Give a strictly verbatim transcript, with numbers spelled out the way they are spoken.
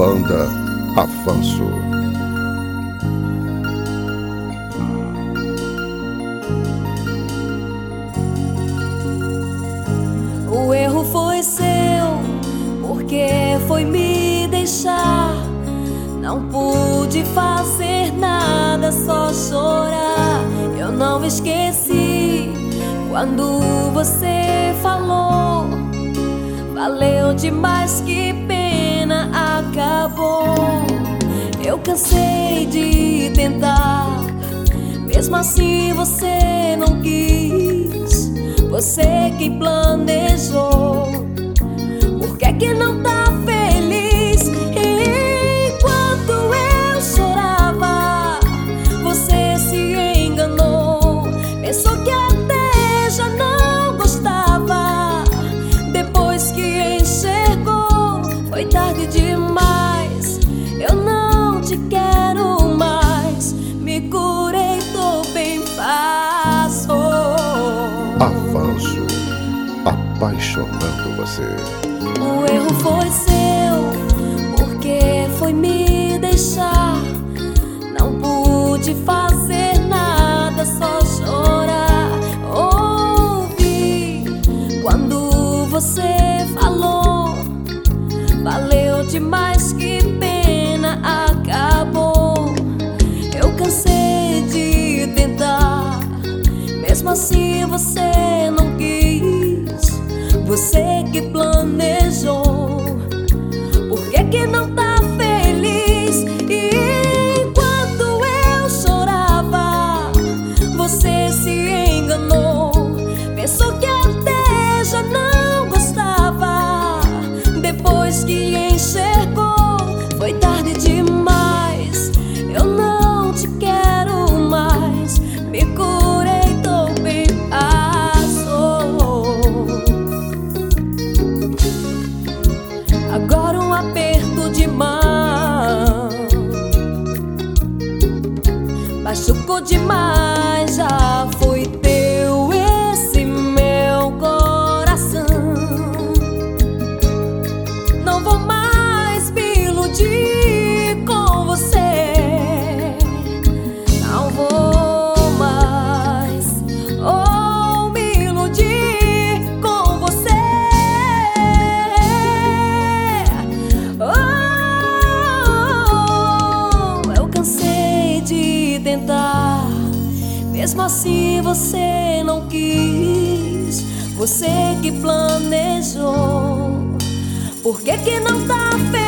Banda Afanso. O erro foi seu, porque foi me deixar. Não pude fazer nada, só chorar. Eu não esqueci quando você falou. Valeu demais, que pena, acabou. Eu cansei de tentar, mesmo assim você não quis. Você que planejou, por que que não tá feliz? Enquanto eu chorava, você se enganou. Pensou que até já não gostava. Depois que enxergou, foi tarde demais. Eu não te quero mais. Me curei, tô bem, passou. Afanso, apaixonando você. O erro foi seu, porque foi me deixar. Não pude fazer nada, só chorar. Ouvi quando você falou. Valeu demais, que pena, acabou. Eu cansei de tentar, mesmo assim você não quis. Você que planejou, por que que não tá feliz? E enquanto eu chorava, você se enganou. Pensou que até já não gostava. Depois que enxergou, foi tarde demais. Eu não te quero mais. Me curei, tô bem, passou. Agora um aperto de mão machucou demais. Já foi teu esse meu coração. Não vou mais me iludir com você. Não vou mais oh, me iludir com você. Oh, eu cansei de tentar, mesmo assim você não quis. Você que planejou, por que que não tá feliz?